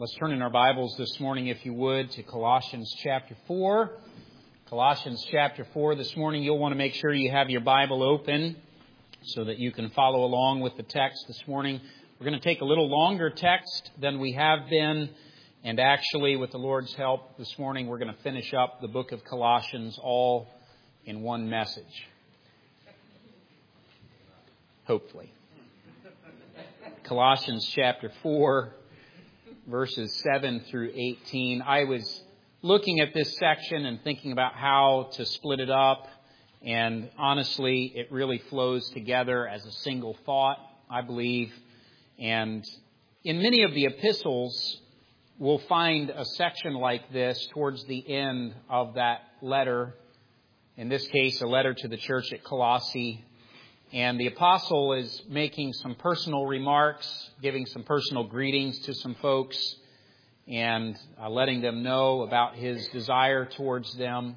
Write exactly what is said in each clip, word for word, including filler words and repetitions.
Let's turn in our Bibles this morning, if you would, to Colossians chapter four. Colossians chapter four. This morning you'll want to make sure you have your Bible open so that you can follow along with the text this morning. We're going to take a little longer text than we have been. And actually, with the Lord's help, this morning we're going to finish up the book of Colossians all in one message. Hopefully. Colossians chapter four. Verses seven through eighteen. I was looking at this section and thinking about how to split it up. And honestly, it really flows together as a single thought, I believe. And in many of the epistles, we'll find a section like this towards the end of that letter. In this case, a letter to the church at Colossae. And the apostle is making some personal remarks, giving some personal greetings to some folks, and uh, letting them know about his desire towards them.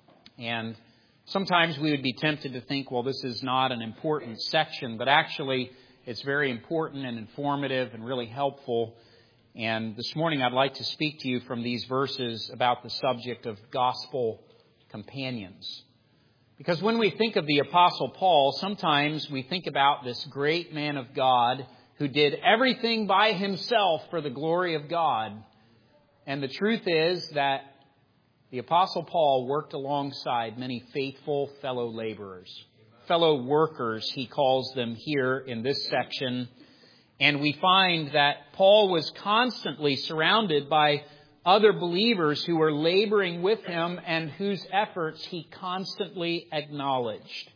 And sometimes we would be tempted to think, well, this is not an important section, but actually it's very important and informative and really helpful. And this morning I'd like to speak to you from these verses about the subject of gospel companions. Because when we think of the Apostle Paul, sometimes we think about this great man of God who did everything by himself for the glory of God. And the truth is that the Apostle Paul worked alongside many faithful fellow laborers. Fellow workers, he calls them here in this section. And we find that Paul was constantly surrounded by other believers who were laboring with him and whose efforts he constantly acknowledged.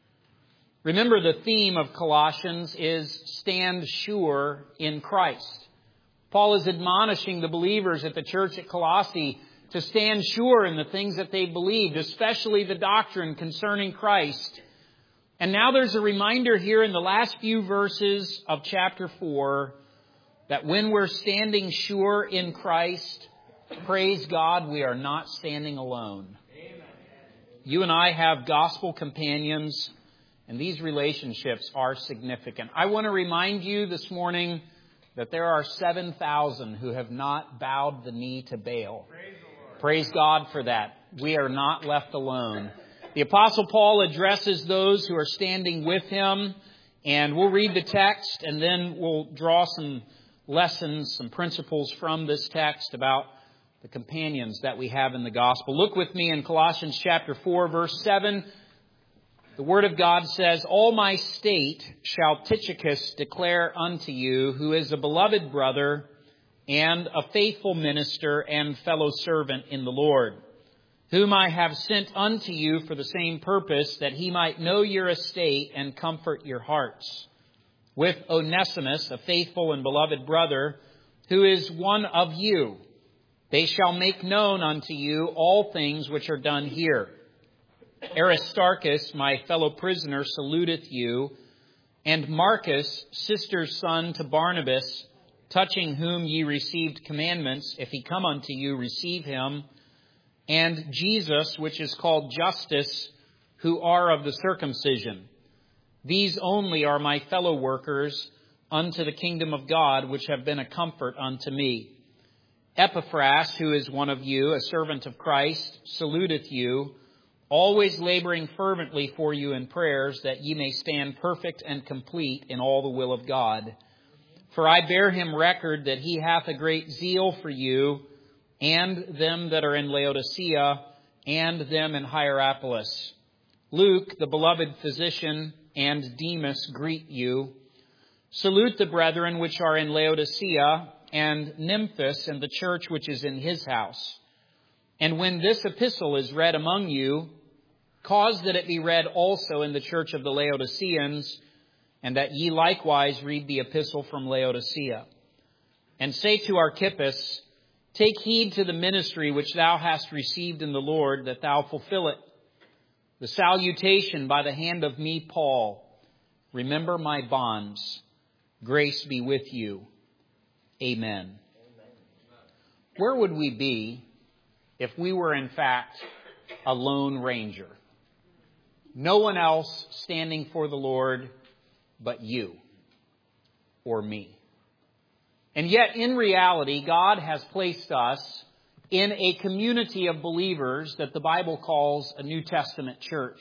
Remember, the theme of Colossians is stand sure in Christ. Paul is admonishing the believers at the church at Colossae to stand sure in the things that they believed, especially the doctrine concerning Christ. And now there's a reminder here in the last few verses of chapter four that when we're standing sure in Christ, praise God, we are not standing alone. Amen. You and I have gospel companions, and these relationships are significant. I want to remind you this morning that there are seven thousand who have not bowed the knee to Baal. Praise, praise God for that. We are not left alone. The Apostle Paul addresses those who are standing with him, and we'll read the text, and then we'll draw some lessons, some principles from this text about the companions that we have in the gospel. Look with me in Colossians chapter four, verse seven. The word of God says, "All my state shall Tychicus declare unto you, who is a beloved brother and a faithful minister and fellow servant in the Lord, whom I have sent unto you for the same purpose, that he might know your estate and comfort your hearts. With Onesimus, a faithful and beloved brother, who is one of you. They shall make known unto you all things which are done here. Aristarchus, my fellow prisoner, saluteth you, and Marcus, sister's son to Barnabas, touching whom ye received commandments. If he come unto you, receive him. And Jesus, which is called Justus, who are of the circumcision. These only are my fellow workers unto the kingdom of God, which have been a comfort unto me. Epaphras, who is one of you, a servant of Christ, saluteth you, always laboring fervently for you in prayers, that ye may stand perfect and complete in all the will of God. For I bear him record that he hath a great zeal for you, and them that are in Laodicea, and them in Hierapolis. Luke, the beloved physician, and Demas greet you. Salute the brethren which are in Laodicea, and Nymphas, and the church which is in his house. And when this epistle is read among you, cause that it be read also in the church of the Laodiceans, and that ye likewise read the epistle from Laodicea. And say to Archippus, take heed to the ministry which thou hast received in the Lord, that thou fulfill it. The salutation by the hand of me, Paul. Remember my bonds. Grace be with you. Amen. Amen. Where would we be if we were in fact a lone ranger? No one else standing for the Lord but you or me. And yet, in reality, God has placed us in a community of believers that the Bible calls a New Testament church.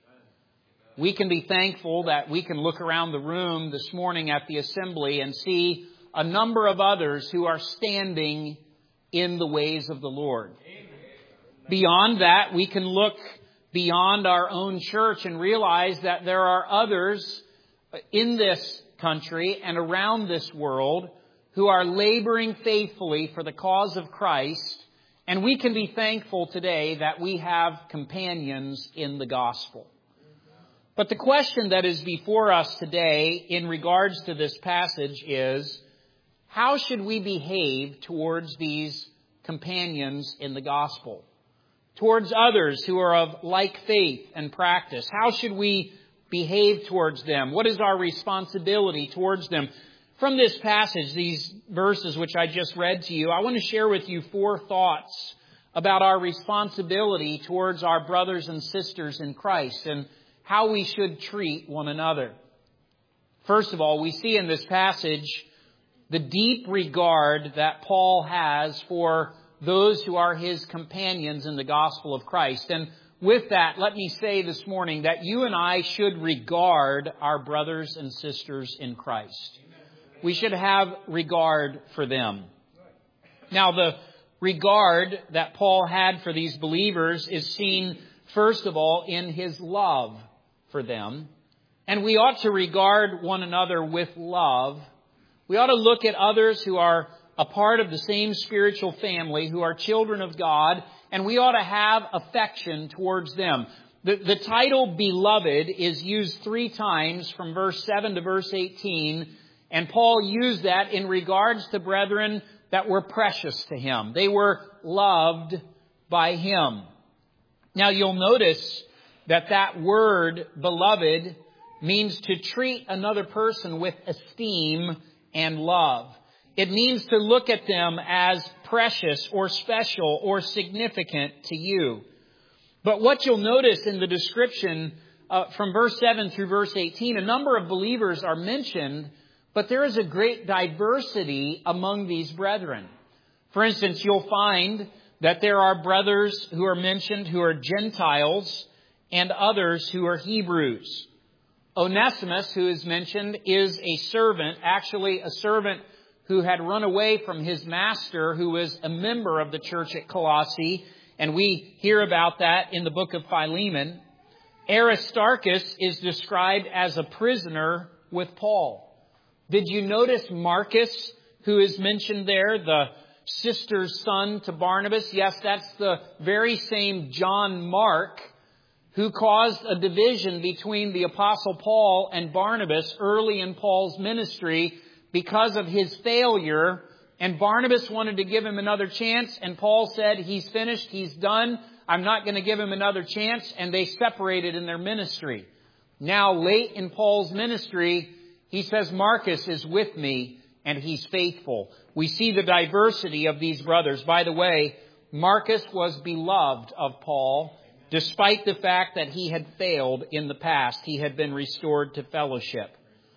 We can be thankful that we can look around the room this morning at the assembly and see a number of others who are standing in the ways of the Lord. Beyond that, we can look beyond our own church and realize that there are others in this country and around this world who are laboring faithfully for the cause of Christ. And we can be thankful today that we have companions in the gospel. But the question that is before us today in regards to this passage is, how should we behave towards these companions in the gospel? Towards others who are of like faith and practice? How should we behave towards them? What is our responsibility towards them? From this passage, these verses which I just read to you, I want to share with you four thoughts about our responsibility towards our brothers and sisters in Christ and how we should treat one another. First of all, we see in this passage the deep regard that Paul has for those who are his companions in the gospel of Christ. And with that, let me say this morning that you and I should regard our brothers and sisters in Christ. We should have regard for them. Now, the regard that Paul had for these believers is seen, first of all, in his love for them. And we ought to regard one another with love. We ought to look at others who are a part of the same spiritual family, who are children of God, and we ought to have affection towards them. The, the title beloved is used three times from verse seven to verse eighteen, and Paul used that in regards to brethren that were precious to him. They were loved by him. Now you'll notice that that word beloved means to treat another person with esteem and love. It means to look at them as precious or special or significant to you. But what you'll notice in the description uh, from verse seven through verse eighteen, a number of believers are mentioned, but there is a great diversity among these brethren. For instance, you'll find that there are brothers who are mentioned who are Gentiles and others who are Hebrews. Onesimus, who is mentioned, is a servant, actually a servant who had run away from his master, who was a member of the church at Colossae. And we hear about that in the book of Philemon. Aristarchus is described as a prisoner with Paul. Did you notice Marcus, who is mentioned there, the sister's son to Barnabas? Yes, that's the very same John Mark who caused a division between the Apostle Paul and Barnabas early in Paul's ministry because of his failure. And Barnabas wanted to give him another chance, and Paul said, he's finished, he's done, I'm not going to give him another chance. And they separated in their ministry. Now, late in Paul's ministry, he says, Marcus is with me, and he's faithful. We see the diversity of these brothers. By the way, Marcus was beloved of Paul, despite the fact that he had failed in the past. He had been restored to fellowship.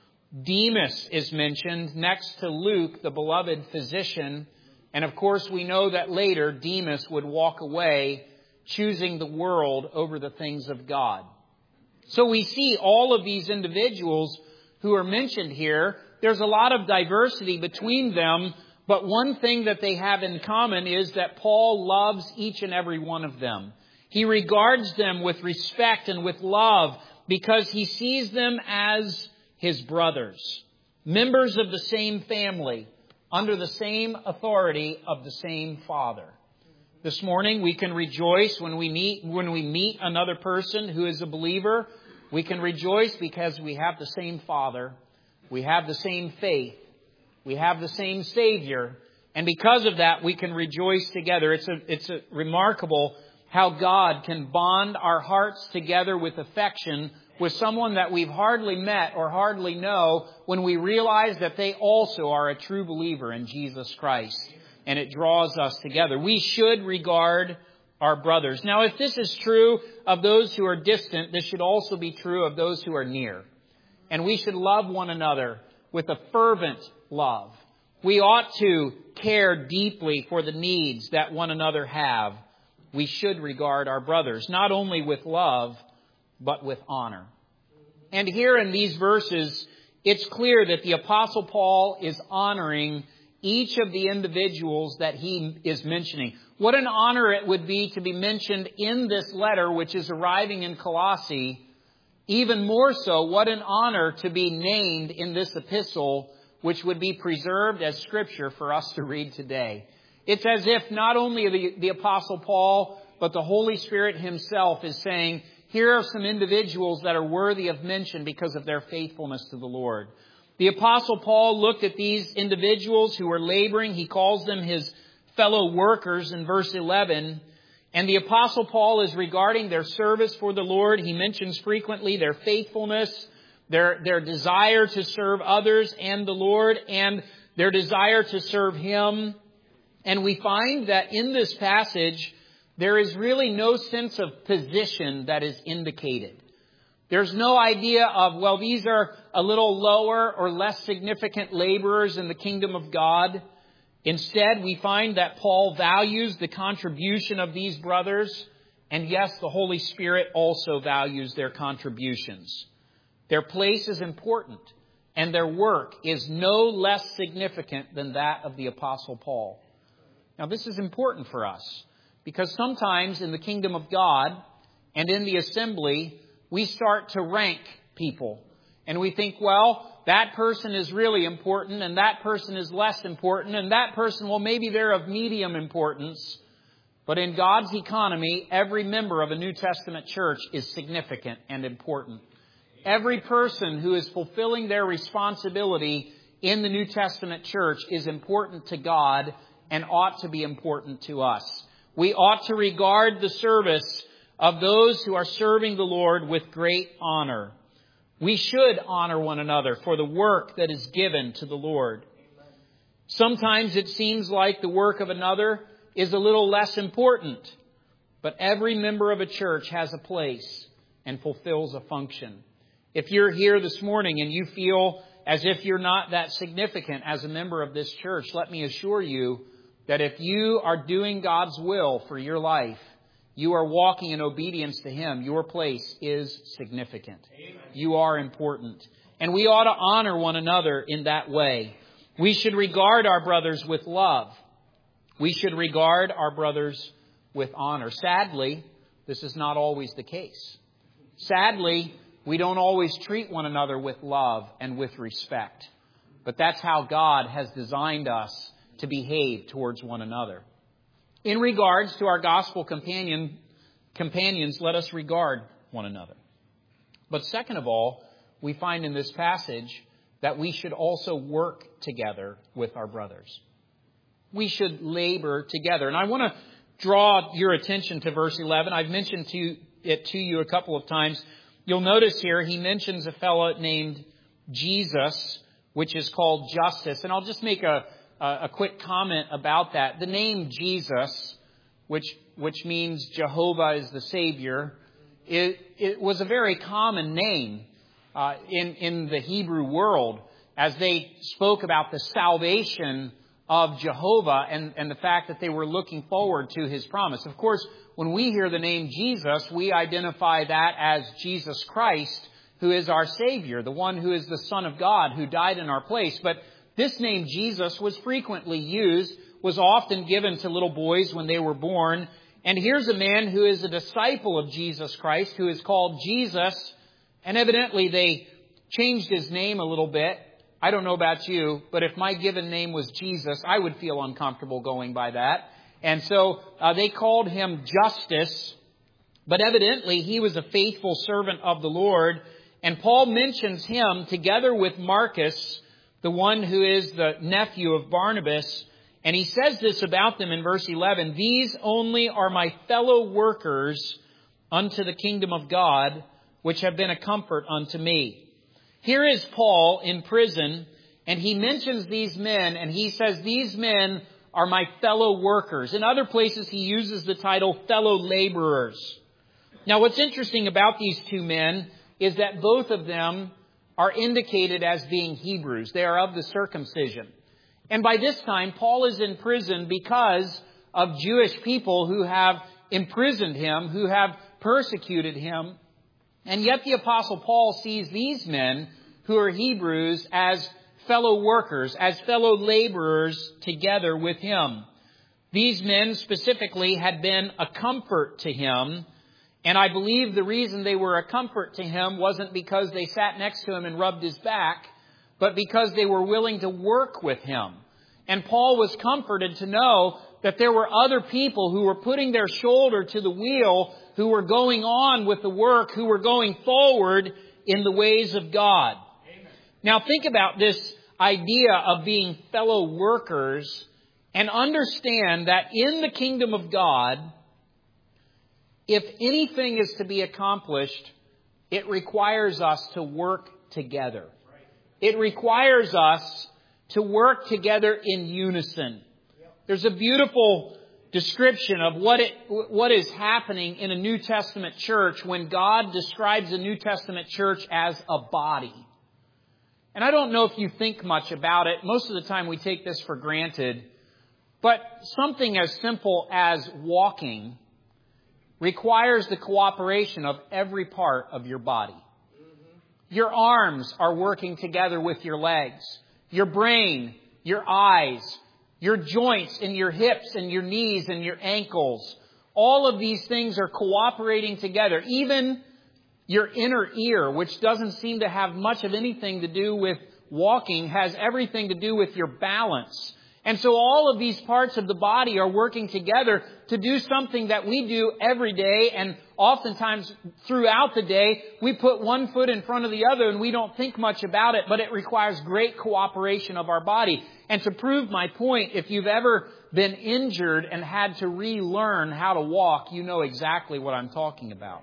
Demas is mentioned next to Luke, the beloved physician. And of course, we know that later Demas would walk away, choosing the world over the things of God. So we see all of these individuals who are mentioned here. There's a lot of diversity between them, but one thing that they have in common is that Paul loves each and every one of them. He regards them with respect and with love because he sees them as his brothers, members of the same family, under the same authority of the same Father. This morning we can rejoice when we meet when we meet another person who is a believer. We can rejoice because we have the same Father, we have the same faith, we have the same Savior, and because of that we can rejoice together. It's a it's a remarkable how God can bond our hearts together with affection with someone that we've hardly met or hardly know when we realize that they also are a true believer in Jesus Christ. And it draws us together. We should regard our brothers. Now, if this is true of those who are distant, this should also be true of those who are near. And we should love one another with a fervent love. We ought to care deeply for the needs that one another have. We should regard our brothers, not only with love, but with honor. And here in these verses, it's clear that the Apostle Paul is honoring each of the individuals that he is mentioning. What an honor it would be to be mentioned in this letter, which is arriving in Colossae. Even more so, what an honor to be named in this epistle, which would be preserved as Scripture for us to read today. It's as if not only the, the Apostle Paul, but the Holy Spirit Himself is saying, here are some individuals that are worthy of mention because of their faithfulness to the Lord. The Apostle Paul looked at these individuals who were laboring. He calls them his fellow workers in verse eleven. And the Apostle Paul is regarding their service for the Lord. He mentions frequently their faithfulness, their, their desire to serve others and the Lord, and their desire to serve Him. And we find that in this passage, there is really no sense of position that is indicated. There's no idea of, well, these are a little lower or less significant laborers in the kingdom of God. Instead, we find that Paul values the contribution of these brothers. And yes, the Holy Spirit also values their contributions. Their place is important, and their work is no less significant than that of the Apostle Paul. Now, this is important for us, because sometimes in the kingdom of God and in the assembly, we start to rank people. And we think, well, that person is really important and that person is less important. And that person, well, maybe they're of medium importance. But in God's economy, every member of a New Testament church is significant and important. Every person who is fulfilling their responsibility in the New Testament church is important to God and ought to be important to us. We ought to regard the service of those who are serving the Lord with great honor. We should honor one another for the work that is given to the Lord. Sometimes it seems like the work of another is a little less important, but every member of a church has a place and fulfills a function. If you're here this morning and you feel as if you're not that significant as a member of this church, let me assure you that if you are doing God's will for your life, you are walking in obedience to Him, your place is significant. Amen. You are important. And we ought to honor one another in that way. We should regard our brothers with love. We should regard our brothers with honor. Sadly, this is not always the case. Sadly, we don't always treat one another with love and with respect. But that's how God has designed us to behave towards one another. In regards to our gospel companion, companions, let us regard one another. But second of all, we find in this passage that we should also work together with our brothers. We should labor together. And I want to draw your attention to verse eleven. I've mentioned to it to you a couple of times. You'll notice here he mentions a fellow named Jesus, which is called Justus. And I'll just make a a quick comment about that. The name Jesus, which which means Jehovah is the Savior, it, it was a very common name uh, in, in the Hebrew world as they spoke about the salvation of Jehovah and, and the fact that they were looking forward to His promise. Of course, when we hear the name Jesus, we identify that as Jesus Christ, who is our Savior, the one who is the Son of God, who died in our place. But this name Jesus was frequently used, was often given to little boys when they were born. And here's a man who is a disciple of Jesus Christ, who is called Jesus. And evidently they changed his name a little bit. I don't know about you, but if my given name was Jesus, I would feel uncomfortable going by that. And so uh, they called him Justus. But evidently he was a faithful servant of the Lord. And Paul mentions him together with Marcus, the one who is the nephew of Barnabas. And he says this about them in verse eleven. These only are my fellow workers unto the kingdom of God, which have been a comfort unto me. Here is Paul in prison, and he mentions these men, and he says, these men are my fellow workers. In other places, he uses the title fellow laborers. Now, what's interesting about these two men is that both of them are indicated as being Hebrews. They are of the circumcision. And by this time, Paul is in prison because of Jewish people who have imprisoned him, who have persecuted him. And yet the Apostle Paul sees these men, who are Hebrews, as fellow workers, as fellow laborers together with him. These men specifically had been a comfort to him. And I believe the reason they were a comfort to him wasn't because they sat next to him and rubbed his back, but because they were willing to work with him. And Paul was comforted to know that there were other people who were putting their shoulder to the wheel, who were going on with the work, who were going forward in the ways of God. Amen. Now think about this idea of being fellow workers and understand that in the kingdom of God, if anything is to be accomplished, it requires us to work together. It requires us to work together in unison. There's a beautiful description of what it, what is happening in a New Testament church when God describes a New Testament church as a body. And I don't know if you think much about it. Most of the time we take this for granted. But something as simple as walking requires the cooperation of every part of your body. Your arms are working together with your legs. Your brain, your eyes, your joints and your hips and your knees and your ankles. All of these things are cooperating together. Even your inner ear, which doesn't seem to have much of anything to do with walking, has everything to do with your balance. And so all of these parts of the body are working together to do something that we do every day. And oftentimes throughout the day, we put one foot in front of the other and we don't think much about it. But it requires great cooperation of our body. And to prove my point, if you've ever been injured and had to relearn how to walk, you know exactly what I'm talking about.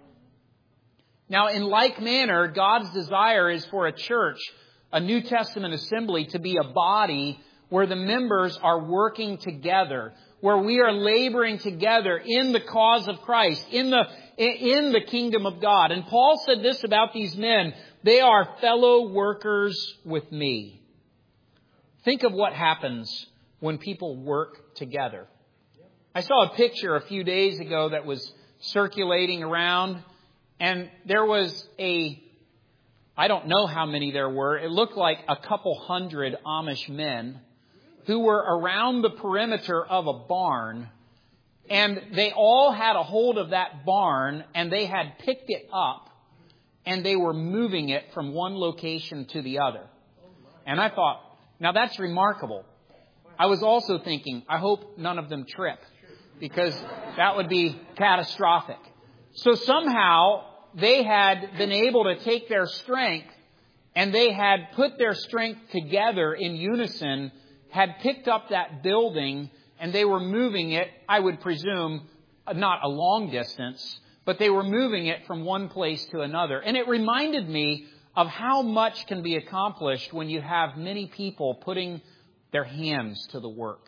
Now, in like manner, God's desire is for a church, a New Testament assembly, to be a body where the members are working together, where we are laboring together in the cause of Christ, in the, in the kingdom of God. And Paul said this about these men: they are fellow workers with me. Think of what happens when people work together. I saw a picture a few days ago that was circulating around, and there was a, I don't know how many there were. It looked like a couple hundred Amish men who were around the perimeter of a barn, and they all had a hold of that barn, and they had picked it up, and they were moving it from one location to the other. And I thought, now that's remarkable. I was also thinking, I hope none of them trip, because that would be catastrophic. So somehow they had been able to take their strength, and they had put their strength together in unison, had picked up that building, and they were moving it, I would presume, not a long distance, but they were moving it from one place to another. And it reminded me of how much can be accomplished when you have many people putting their hands to the work.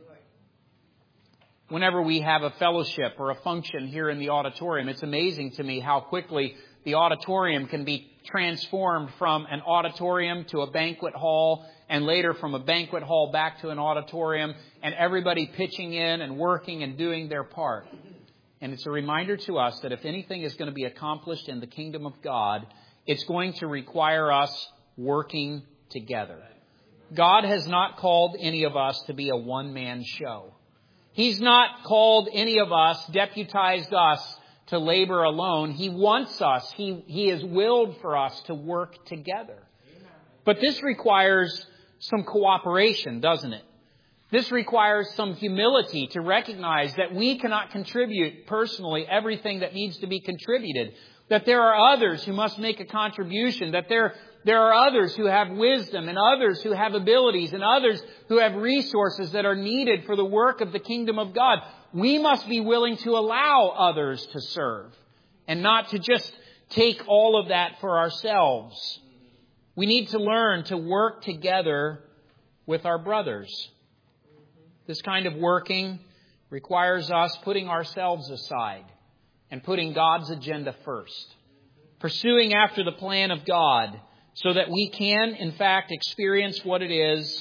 Whenever we have a fellowship or a function here in the auditorium, it's amazing to me how quickly the auditorium can be transformed from an auditorium to a banquet hall, and later from a banquet hall back to an auditorium, and everybody pitching in and working and doing their part. And it's a reminder to us that if anything is going to be accomplished in the kingdom of God, it's going to require us working together. God has not called any of us to be a one-man show. He's not called any of us, deputized us, to labor alone. He wants us, He, he has willed for us to work together. But this requires some cooperation, doesn't it? This requires some humility to recognize that we cannot contribute personally everything that needs to be contributed. That there are others who must make a contribution. That there, there are others who have wisdom, and others who have abilities, and others who have resources that are needed for the work of the kingdom of God. We must be willing to allow others to serve, and not to just take all of that for ourselves. We need to learn to work together with our brothers. This kind of working requires us putting ourselves aside and putting God's agenda first. Pursuing after the plan of God so that we can, in fact, experience what it is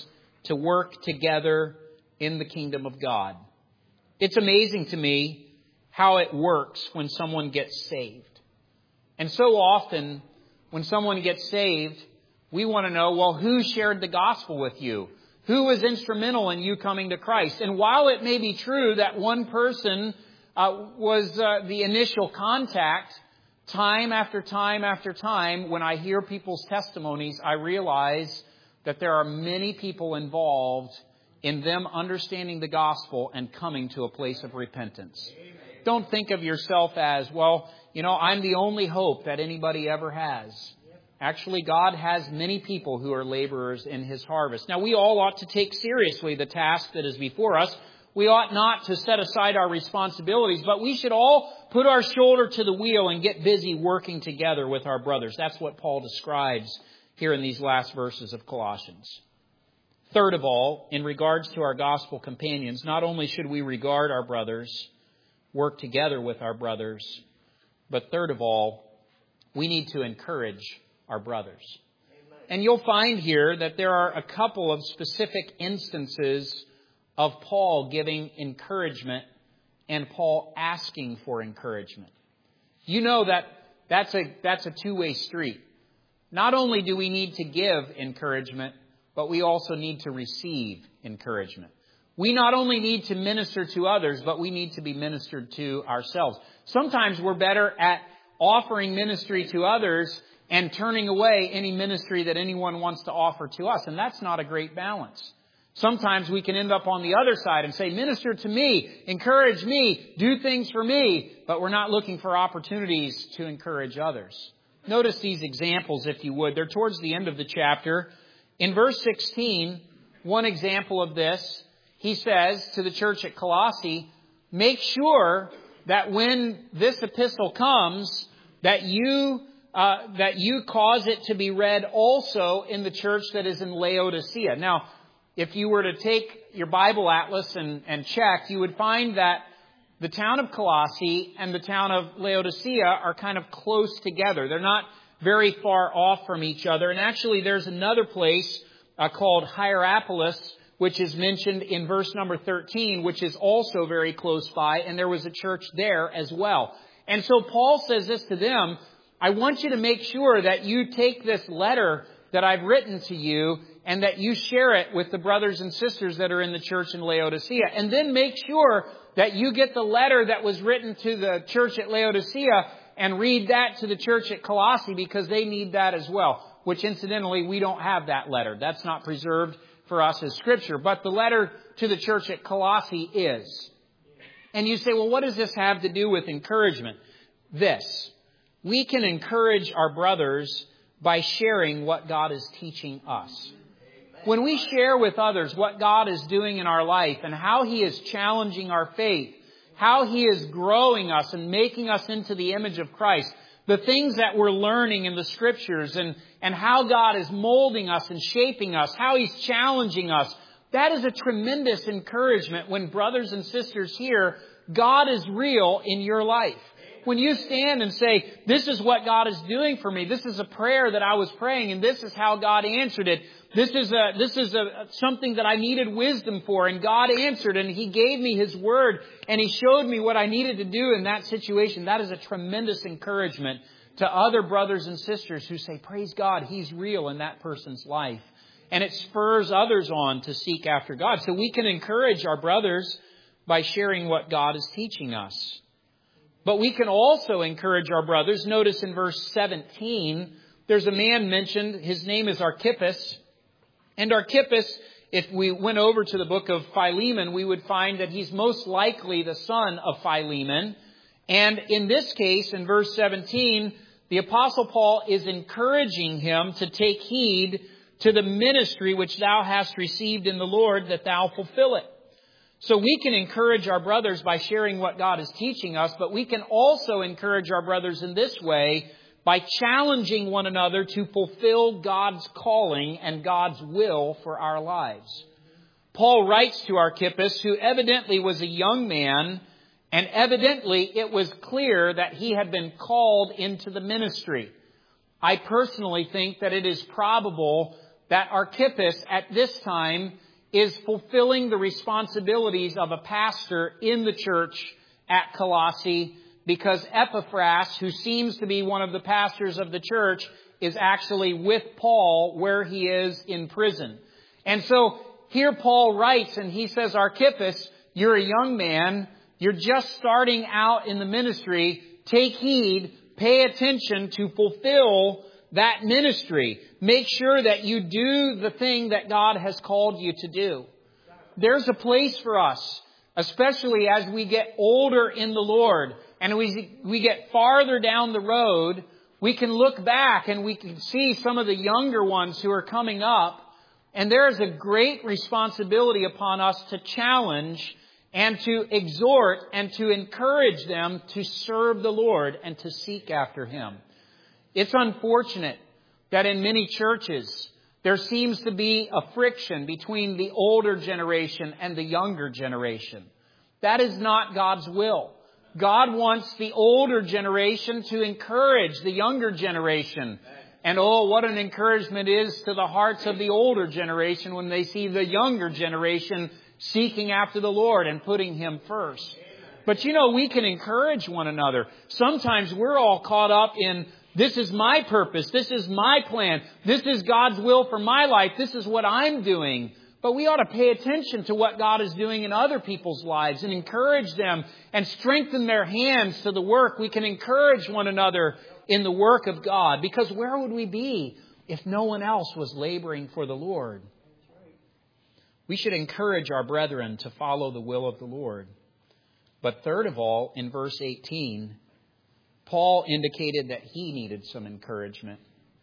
to work together in the kingdom of God. It's amazing to me how it works when someone gets saved. And so often, when someone gets saved, we want to know, well, who shared the gospel with you? Who was instrumental in you coming to Christ? And while it may be true that one person uh, was uh, the initial contact, time after time after time, when I hear people's testimonies, I realize that there are many people involved in them understanding the gospel and coming to a place of repentance. Amen. Don't think of yourself as, well, you know, I'm the only hope that anybody ever has. Actually, God has many people who are laborers in His harvest. Now, we all ought to take seriously the task that is before us. We ought not to set aside our responsibilities, but we should all put our shoulder to the wheel and get busy working together with our brothers. That's what Paul describes here in these last verses of Colossians. Third of all, in regards to our gospel companions, not only should we regard our brothers, work together with our brothers, but third of all, we need to encourage our brothers. Amen. And you'll find here that there are a couple of specific instances of Paul giving encouragement and Paul asking for encouragement. You know that that's a, that's a two-way street. Not only do we need to give encouragement, but we also need to receive encouragement. We not only need to minister to others, but we need to be ministered to ourselves. Sometimes we're better at offering ministry to others and turning away any ministry that anyone wants to offer to us. And that's not a great balance. Sometimes we can end up on the other side and say, minister to me, encourage me, do things for me, but we're not looking for opportunities to encourage others. Notice these examples, if you would. They're towards the end of the chapter. In verse sixteen, one example of this, he says to the church at Colossae, make sure that when this epistle comes, that you uh, that you cause it to be read also in the church that is in Laodicea. Now, if you were to take your Bible atlas and, and check, you would find that the town of Colossae and the town of Laodicea are kind of close together. They're not very far off from each other. And actually, there's another place uh, called Hierapolis, which is mentioned in verse number thirteen, which is also very close by. And there was a church there as well. And so Paul says this to them, I want you to make sure that you take this letter that I've written to you and that you share it with the brothers and sisters that are in the church in Laodicea. And then make sure that you get the letter that was written to the church at Laodicea and read that to the church at Colossae, because they need that as well. Which incidentally, we don't have that letter. That's not preserved for us as Scripture. But the letter to the church at Colossae is. And you say, well, what does this have to do with encouragement? This. We can encourage our brothers by sharing what God is teaching us. When we share with others what God is doing in our life and how He is challenging our faith, how He is growing us and making us into the image of Christ, the things that we're learning in the Scriptures and, and how God is molding us and shaping us, how He's challenging us, that is a tremendous encouragement when brothers and sisters hear God is real in your life. When you stand and say, this is what God is doing for me, this is a prayer that I was praying and this is how God answered it. This is a, this is a, something that I needed wisdom for, and God answered and He gave me His word and He showed me what I needed to do in that situation. That is a tremendous encouragement to other brothers and sisters who say, praise God, He's real in that person's life. And it spurs others on to seek after God. So we can encourage our brothers by sharing what God is teaching us. But we can also encourage our brothers. Notice in verse seventeen, there's a man mentioned. His name is Archippus. And Archippus, if we went over to the book of Philemon, we would find that he's most likely the son of Philemon. And in this case, in verse seventeen, the Apostle Paul is encouraging him to take heed to the ministry which thou hast received in the Lord, that thou fulfill it. So we can encourage our brothers by sharing what God is teaching us, but we can also encourage our brothers in this way by challenging one another to fulfill God's calling and God's will for our lives. Paul writes to Archippus, who evidently was a young man, and evidently it was clear that he had been called into the ministry. I personally think that it is probable that Archippus at this time, is fulfilling the responsibilities of a pastor in the church at Colossae, because Epaphras, who seems to be one of the pastors of the church, is actually with Paul where he is in prison. And so here Paul writes and he says, Archippus, you're a young man. You're just starting out in the ministry. Take heed, pay attention to fulfill that ministry. Make sure that you do the thing that God has called you to do. There's a place for us, especially as we get older in the Lord and we, we get farther down the road. We can look back and we can see some of the younger ones who are coming up. And there is a great responsibility upon us to challenge and to exhort and to encourage them to serve the Lord and to seek after Him. It's unfortunate that in many churches there seems to be a friction between the older generation and the younger generation. That is not God's will. God wants the older generation to encourage the younger generation. And oh, what an encouragement it is to the hearts of the older generation when they see the younger generation seeking after the Lord and putting Him first. But you know, we can encourage one another. Sometimes we're all caught up in, this is my purpose, this is my plan, this is God's will for my life, this is what I'm doing. But we ought to pay attention to what God is doing in other people's lives and encourage them and strengthen their hands to the work. We can encourage one another in the work of God, because where would we be if no one else was laboring for the Lord? We should encourage our brethren to follow the will of the Lord. But third of all, in verse eighteen, Paul indicated that he needed some encouragement.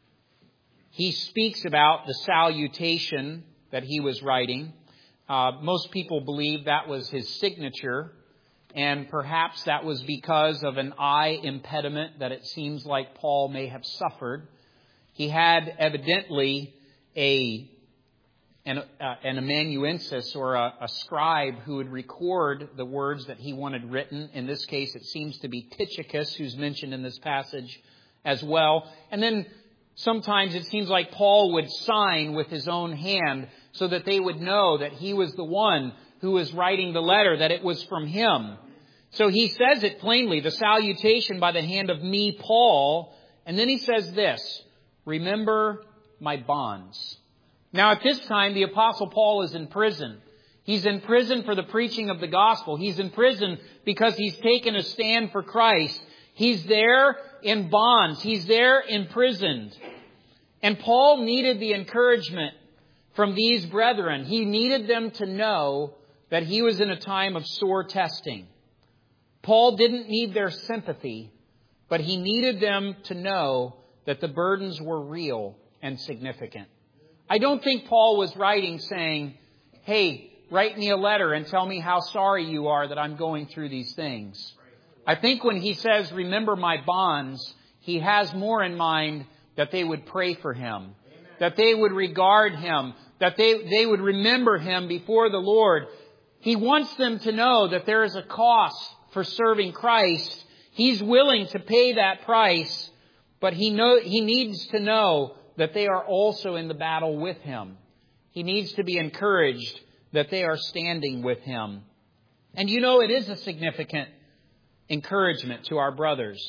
He speaks about the salutation that he was writing. Uh, most people believe that was his signature, and perhaps that was because of an eye impediment that it seems like Paul may have suffered. He had evidently a an, uh, an amanuensis or a, a scribe who would record the words that he wanted written. In this case, it seems to be Tychicus, who's mentioned in this passage as well. And then sometimes it seems like Paul would sign with his own hand so that they would know that he was the one who was writing the letter, that it was from him. So he says it plainly, the salutation by the hand of me, Paul. And then he says this, remember my bonds. Now at this time, the Apostle Paul is in prison. He's in prison for the preaching of the gospel. He's in prison because he's taken a stand for Christ. He's there in bonds. He's there imprisoned. And Paul needed the encouragement from these brethren. He needed them to know that he was in a time of sore testing. Paul didn't need their sympathy, but he needed them to know that the burdens were real and significant. I don't think Paul was writing saying, hey, write me a letter and tell me how sorry you are that I'm going through these things. I think when he says, remember my bonds, he has more in mind that they would pray for him, that they would regard him, that they, they would remember him before the Lord. He wants them to know that there is a cost for serving Christ. He's willing to pay that price, but he know, he needs to know that they are also in the battle with him. He needs to be encouraged that they are standing with him. And you know, it is a significant encouragement to our brothers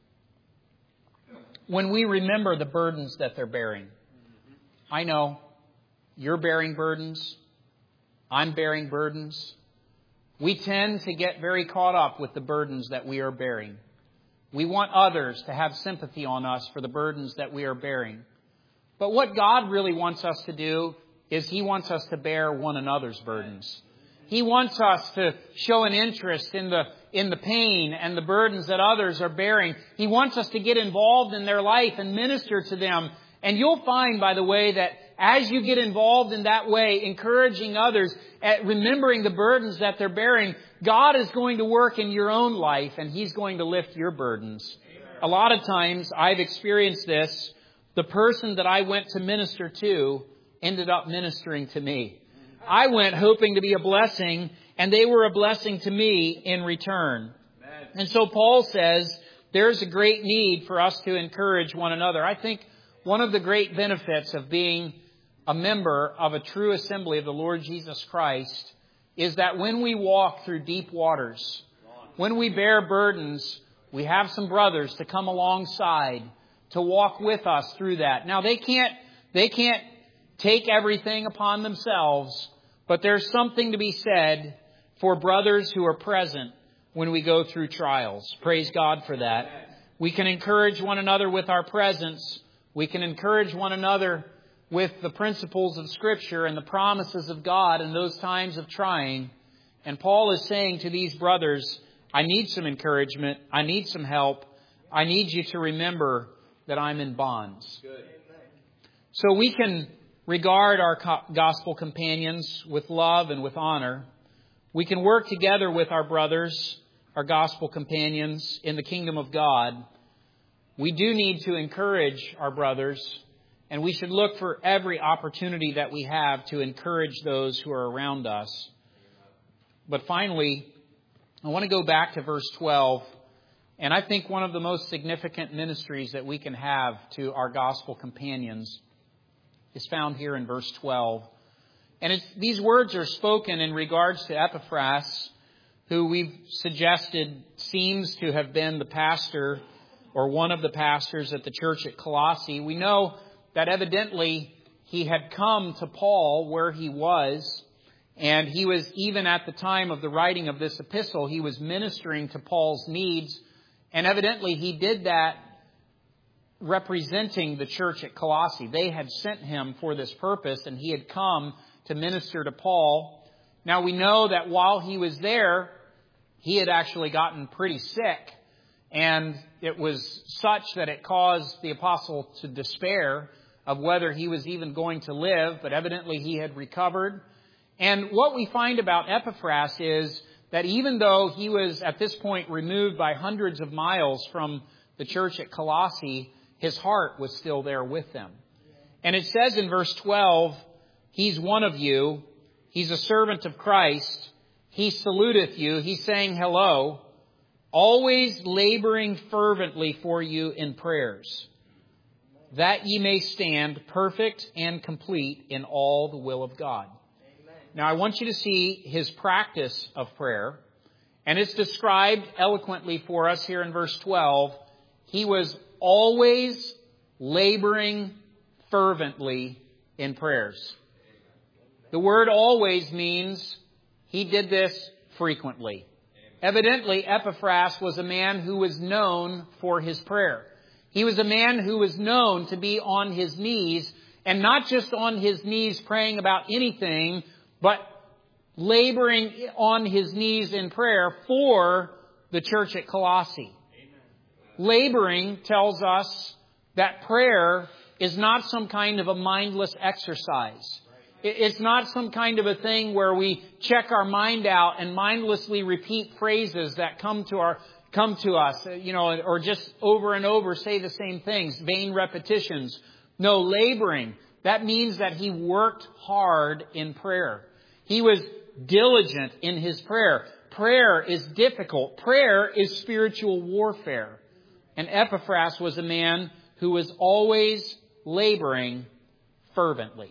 when we remember the burdens that they're bearing. I know you're bearing burdens. I'm bearing burdens. We tend to get very caught up with the burdens that we are bearing. We want others to have sympathy on us for the burdens that we are bearing. But what God really wants us to do is He wants us to bear one another's burdens. He wants us to show an interest in the in the pain and the burdens that others are bearing. He wants us to get involved in their life and minister to them. And you'll find, by the way, that as you get involved in that way, encouraging others, at remembering the burdens that they're bearing, God is going to work in your own life and He's going to lift your burdens. A lot of times I've experienced this. The person that I went to minister to ended up ministering to me. I went hoping to be a blessing, and they were a blessing to me in return. And so Paul says there's a great need for us to encourage one another. I think one of the great benefits of being a member of a true assembly of the Lord Jesus Christ is that when we walk through deep waters, when we bear burdens, we have some brothers to come alongside to walk with us through that. Now, they can't, they can't take everything upon themselves, but there's something to be said for brothers who are present when we go through trials. Praise God for that. We can encourage one another with our presence. We can encourage one another with the principles of Scripture and the promises of God in those times of trying. And Paul is saying to these brothers, I need some encouragement. I need some help. I need you to remember that I'm in bonds. Good. So we can regard our gospel companions with love and with honor. We can work together with our brothers, our gospel companions in the kingdom of God. We do need to encourage our brothers, and we should look for every opportunity that we have to encourage those who are around us. But finally, I want to go back to verse twelve. And I think one of the most significant ministries that we can have to our gospel companions is found here in verse twelve. And it's, these words are spoken in regards to Epaphras, who we've suggested seems to have been the pastor or one of the pastors at the church at Colossae. We know that evidently he had come to Paul where he was, and he was, even at the time of the writing of this epistle, he was ministering to Paul's needs. And evidently he did that representing the church at Colossae. They had sent him for this purpose, and he had come to minister to Paul. Now we know that while he was there, he had actually gotten pretty sick. And it was such that it caused the apostle to despair of whether he was even going to live. But evidently he had recovered. And what we find about Epaphras is that even though he was at this point removed by hundreds of miles from the church at Colossae, his heart was still there with them. And it says in verse twelve, he's one of you. He's a servant of Christ. He saluteth you. He's saying hello. Always laboring fervently for you in prayers, that ye may stand perfect and complete in all the will of God. Now, I want you to see his practice of prayer, and it's described eloquently for us here in verse twelve. He was always laboring fervently in prayers. The word always means he did this frequently. Evidently, Epaphras was a man who was known for his prayer. He was a man who was known to be on his knees, and not just on his knees praying about anything, but laboring on his knees in prayer for the church at Colossae. Amen. Laboring tells us that prayer is not some kind of a mindless exercise. It's not some kind of a thing where we check our mind out and mindlessly repeat phrases that come to our come to us, you know, or just over and over say the same things, vain repetitions. No, laboring. That means that he worked hard in prayer. He was diligent in his prayer. Prayer is difficult. Prayer is spiritual warfare. And Epaphras was a man who was always laboring fervently.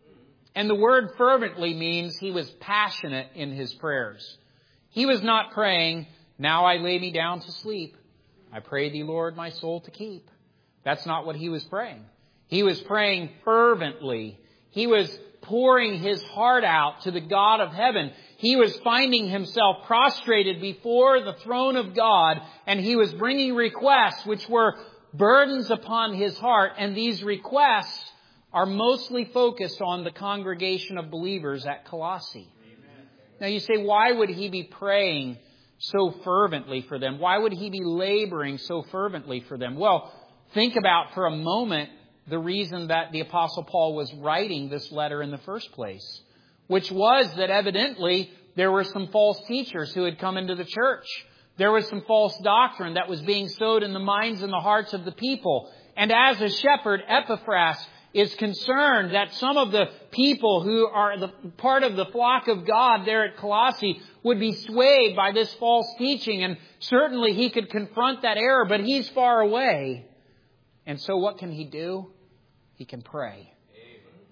And the word fervently means he was passionate in his prayers. He was not praying, now I lay me down to sleep. I pray thee, Lord, my soul to keep. That's not what he was praying. He was praying fervently. He was pouring his heart out to the God of heaven. He was finding himself prostrated before the throne of God, and he was bringing requests which were burdens upon his heart. And these requests are mostly focused on the congregation of believers at Colossae. Amen. Now you say, why would he be praying so fervently for them? Why would he be laboring so fervently for them? Well, think about for a moment the reason that the Apostle Paul was writing this letter in the first place, which was that evidently there were some false teachers who had come into the church. There was some false doctrine that was being sowed in the minds and the hearts of the people. And as a shepherd, Epaphras is concerned that some of the people who are the part of the flock of God there at Colossae would be swayed by this false teaching. And certainly he could confront that error, but he's far away. And so what can he do? He can pray.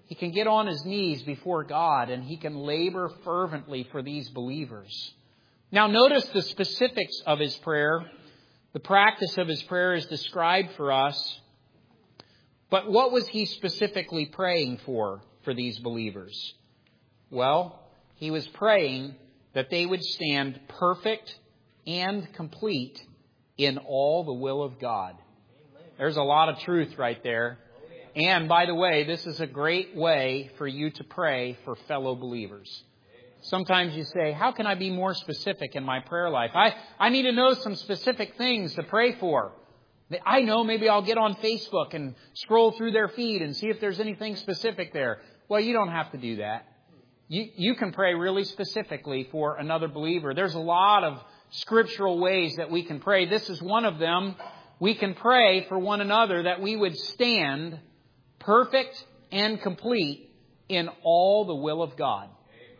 He can get on his knees before God and he can labor fervently for these believers. Now notice the specifics of his prayer. The practice of his prayer is described for us. But what was he specifically praying for, for these believers? Well, he was praying that they would stand perfect and complete in all the will of God. There's a lot of truth right there. And by the way, this is a great way for you to pray for fellow believers. Sometimes you say, how can I be more specific in my prayer life? I, I need to know some specific things to pray for. I know maybe I'll get on Facebook and scroll through their feed and see if there's anything specific there. Well, you don't have to do that. You, you can pray really specifically for another believer. There's a lot of scriptural ways that we can pray. This is one of them. We can pray for one another that we would stand perfect and complete in all the will of God.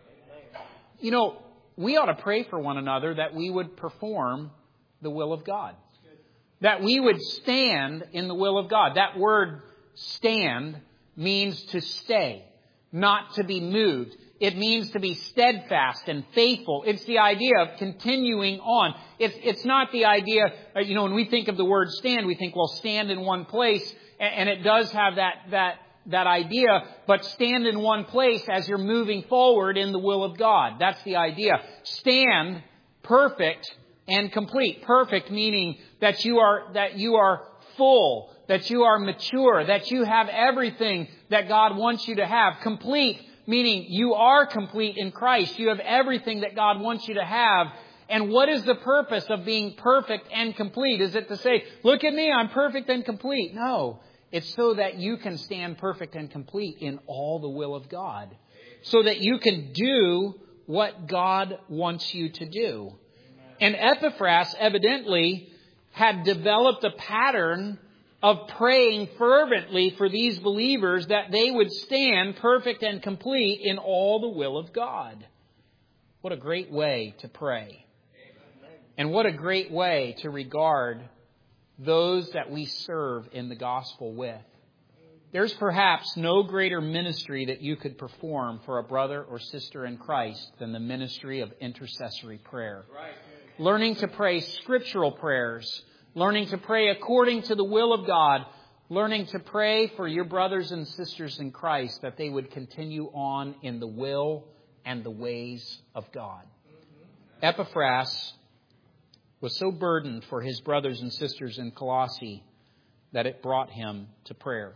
You know, we ought to pray for one another that we would perform the will of God. That we would stand in the will of God. That word stand means to stay, not to be moved. It means to be steadfast and faithful. It's the idea of continuing on. It's, it's not the idea, you know, when we think of the word stand, we think, well, stand in one place. And it does have that, that, that idea, but stand in one place as you're moving forward in the will of God. That's the idea. Stand perfect and complete. Perfect meaning that you are, that you are full, that you are mature, that you have everything that God wants you to have. Complete meaning you are complete in Christ. You have everything that God wants you to have. And what is the purpose of being perfect and complete? Is it to say, look at me, I'm perfect and complete? No. It's so that you can stand perfect and complete in all the will of God. So that you can do what God wants you to do. And Epaphras evidently had developed a pattern of praying fervently for these believers that they would stand perfect and complete in all the will of God. What a great way to pray. And what a great way to regard those that we serve in the gospel with. There's perhaps no greater ministry that you could perform for a brother or sister in Christ than the ministry of intercessory prayer. Right. Learning to pray scriptural prayers, learning to pray according to the will of God, learning to pray for your brothers and sisters in Christ that they would continue on in the will and the ways of God. Mm-hmm. Epaphras was so burdened for his brothers and sisters in Colossae that it brought him to prayer.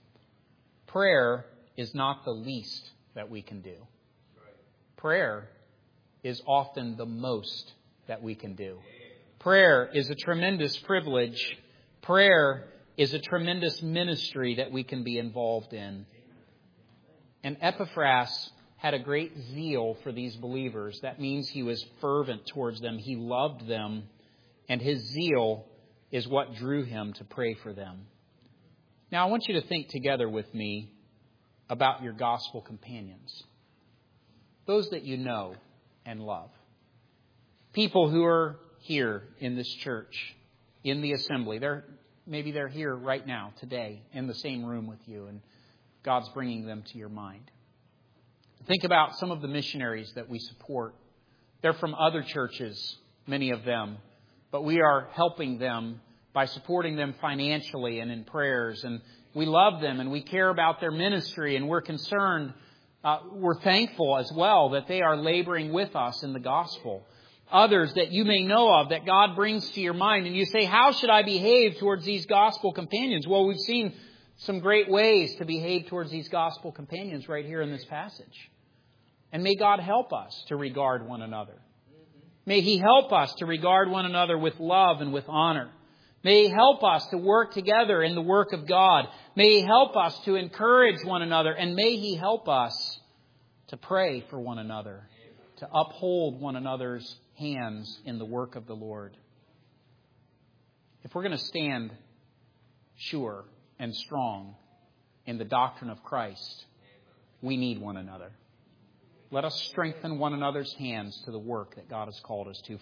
Prayer is not the least that we can do. Prayer is often the most that we can do. Prayer is a tremendous privilege. Prayer is a tremendous ministry that we can be involved in. And Epaphras had a great zeal for these believers. That means he was fervent towards them. He loved them. And his zeal is what drew him to pray for them. Now, I want you to think together with me about your gospel companions. Those that you know and love. People who are here in this church, in the assembly. They're, maybe they're here right now, today, in the same room with you, and God's bringing them to your mind. Think about some of the missionaries that we support. They're from other churches, many of them. But we are helping them by supporting them financially and in prayers. And we love them and we care about their ministry. And we're concerned, uh, we're thankful as well that they are laboring with us in the gospel. Others that you may know of that God brings to your mind. And you say, how should I behave towards these gospel companions? Well, we've seen some great ways to behave towards these gospel companions right here in this passage. And may God help us to regard one another. May He help us to regard one another with love and with honor. May He help us to work together in the work of God. May He help us to encourage one another. And may He help us to pray for one another, to uphold one another's hands in the work of the Lord. If we're going to stand sure and strong in the doctrine of Christ, we need one another. Let us strengthen one another's hands to the work that God has called us to.